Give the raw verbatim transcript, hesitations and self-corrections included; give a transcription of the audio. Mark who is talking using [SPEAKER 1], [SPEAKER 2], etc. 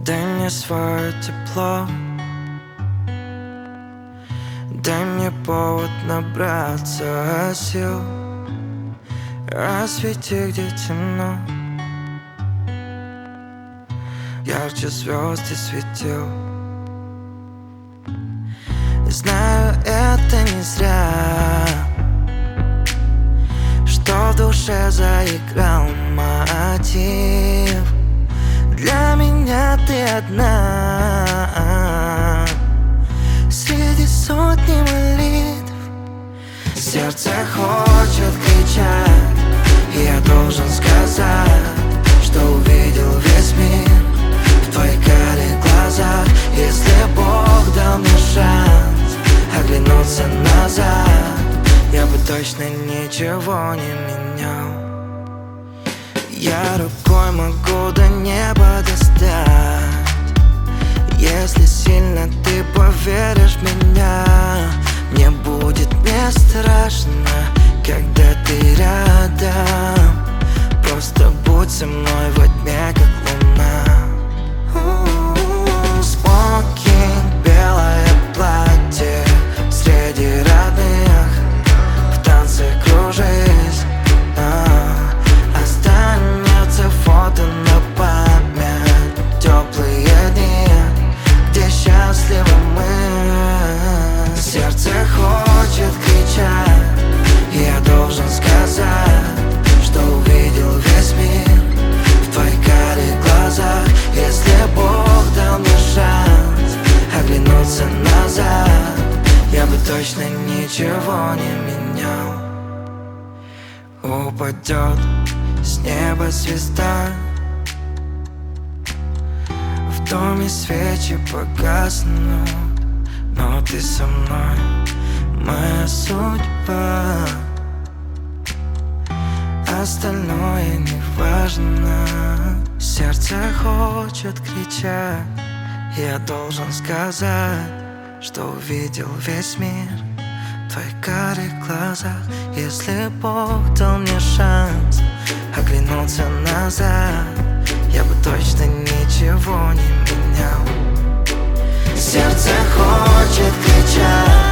[SPEAKER 1] Дай мне свое тепло, дай мне повод набраться сил. Освети, где темно, ярче звезд и светил. Знаю, это не зря, что в душе заиграл мотив. Для меня ты одна среди сотни молитв. Сердце хочет кричать, и я должен сказать, что увидел весь мир в твоих карих глазах. Если Бог дал мне шанс оглянуться назад, я бы точно ничего не менял. Я рукой могу до неба достать. Если сильно ты поверишь в меня, мне будет не страшно, когда ты рядом. Просто будь со мной во тьме, как луна. Смокинг, белое платье среди родных, в танце кружись. Останется фото на память, теплые дни, где счастливы мы. Сердце хочет кричать, и я должен сказать, что увидел весь мир в твоих карих глазах. Если Бог дал мне шанс оглянуться назад, я бы точно ничего не менял. Упадет с неба звезда, в доме свечи погаснут, но ты со мной, моя судьба. Остальное не важно. Сердце хочет кричать, я должен сказать, что увидел весь мир в твоих карих глазах. Если Бог дал мне шанс оглянуться назад, я бы точно ничего не менял. Сердце хочет кричать,